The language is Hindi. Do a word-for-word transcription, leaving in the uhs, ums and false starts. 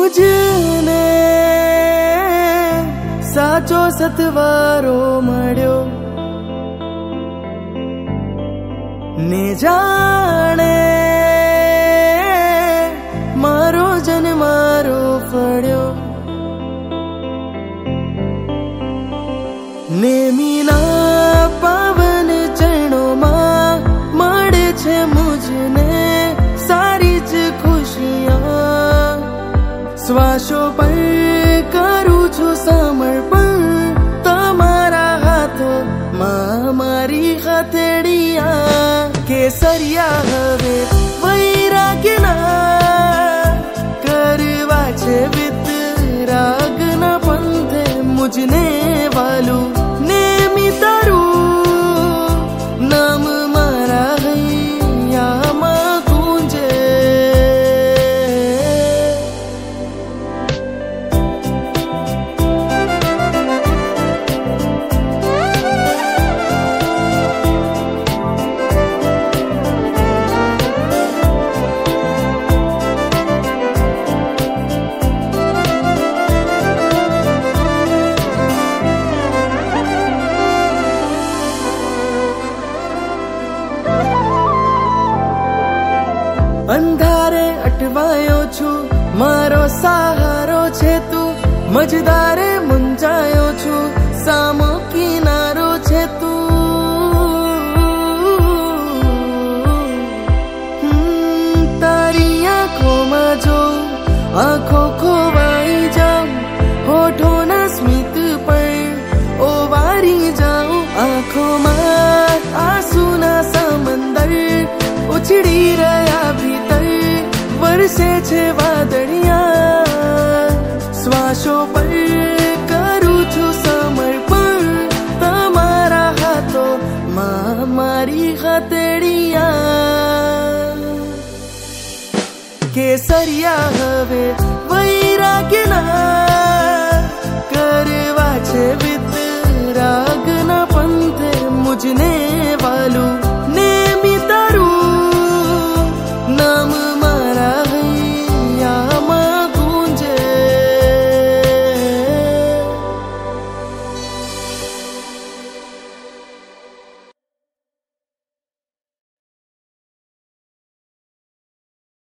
मुझने साचो सतवारो मळ्यो ने जाने मारो जन्मारो फळ्यो नेमीना पावन चरणों મળે છે मुझने सारी ज खुशियां श्वासों पर करूं છું समर्पण તમારા हाथों માં મારી હથેળિયા केसरिया હવે વૈરાગ્યના કરવા છે વિતરાગના પંથે मुझने वालू नेमी तारू नाम मारा हैया मां गूंजे अंधारे अटवायो छू मारो सहारो छे तू मझदारे मुंजायो छू सामो किनारो छे तू तारी आंखों में जो आंखों खोवाई जाऊं होठों ना स्मित पर ओवारी जाऊं आंखों में आंसू ना समंदर उछड़ी रहा भीतर वर्षे छे वादळिया श्वासों पर करूं છું समर्पण તમારા હાથો માં મારી હથેળિયા केसरिया હવે